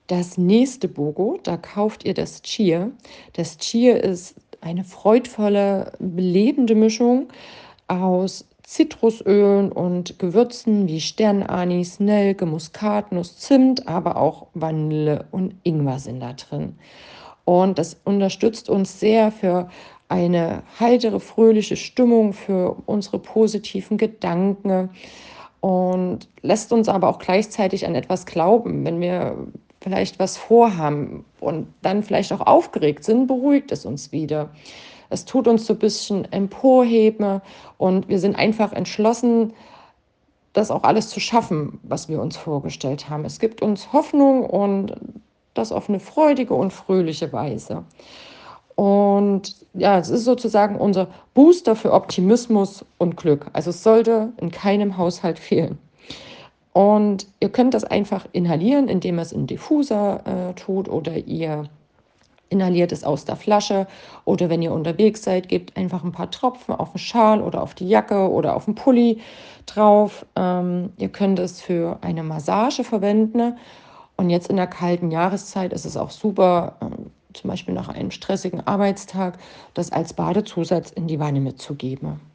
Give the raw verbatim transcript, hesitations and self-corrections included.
Das nächste BOGO, da kauft ihr das Chia. Das Chia ist eine freudvolle, belebende Mischung aus Zitrusölen und Gewürzen wie Sternanis, Nelke, Muskatnuss, Zimt, aber auch Vanille und Ingwer sind da drin. Und das unterstützt uns sehr für eine heitere, fröhliche Stimmung, für unsere positiven Gedanken und lässt uns aber auch gleichzeitig an etwas glauben. Wenn wir vielleicht was vorhaben und dann vielleicht auch aufgeregt sind, beruhigt es uns wieder. Es tut uns so ein bisschen emporheben und wir sind einfach entschlossen, das auch alles zu schaffen, was wir uns vorgestellt haben. Es gibt uns Hoffnung und das auf eine freudige und fröhliche Weise. Und ja, es ist sozusagen unser Booster für Optimismus und Glück. Also es sollte in keinem Haushalt fehlen. Und ihr könnt das einfach inhalieren, indem ihr es in Diffuser äh, tut oder ihr inhaliert es aus der Flasche oder wenn ihr unterwegs seid, gebt einfach ein paar Tropfen auf den Schal oder auf die Jacke oder auf den Pulli drauf. Ähm, ihr könnt es für eine Massage verwenden und jetzt in der kalten Jahreszeit ist es auch super, ähm, zum Beispiel nach einem stressigen Arbeitstag, das als Badezusatz in die Wanne mitzugeben.